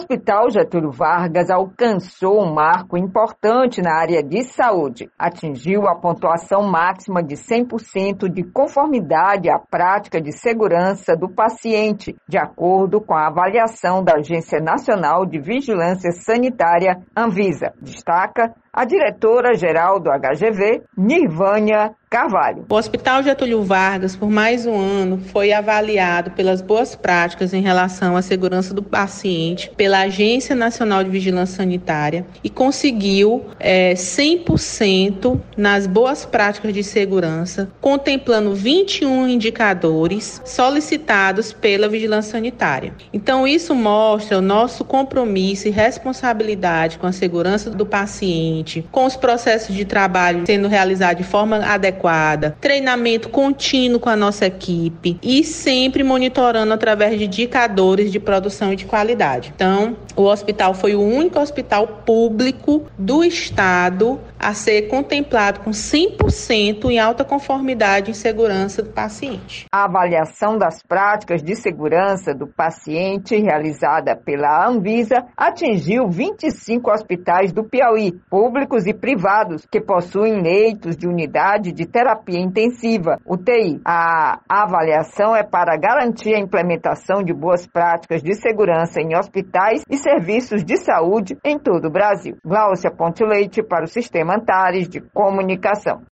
Hospital Getúlio Vargas alcançou um marco importante na área de saúde. Atingiu a pontuação máxima de 100% de conformidade à prática de segurança do paciente, de acordo com a avaliação da Agência Nacional de Vigilância Sanitária, Anvisa. Destaca a diretora-geral do HGV, Nirvânia Carvalho. O Hospital Getúlio Vargas, por mais um ano, foi avaliado pelas boas práticas em relação à segurança do paciente pela Agência Nacional de Vigilância Sanitária e conseguiu 100% nas boas práticas de segurança, contemplando 21 indicadores solicitados pela Vigilância Sanitária. Então, isso mostra o nosso compromisso e responsabilidade com a segurança do paciente, com os processos de trabalho sendo realizados de forma adequada, treinamento contínuo com a nossa equipe e sempre monitorando através de indicadores de produção e de qualidade. Então, o hospital foi o único hospital público do estado a ser contemplado com 100% em alta conformidade em segurança do paciente. A avaliação das práticas de segurança do paciente realizada pela Anvisa atingiu 25 hospitais do Piauí, públicos e privados, que possuem leitos de unidade de terapia intensiva, UTI. A avaliação é para garantir a implementação de boas práticas de segurança em hospitais e serviços de saúde em todo o Brasil. Gláucia Ponte Leite para o Sistema Antares de Comunicação.